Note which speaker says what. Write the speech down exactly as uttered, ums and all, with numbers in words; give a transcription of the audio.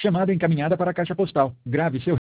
Speaker 1: Chamada encaminhada para a caixa postal. Grave seu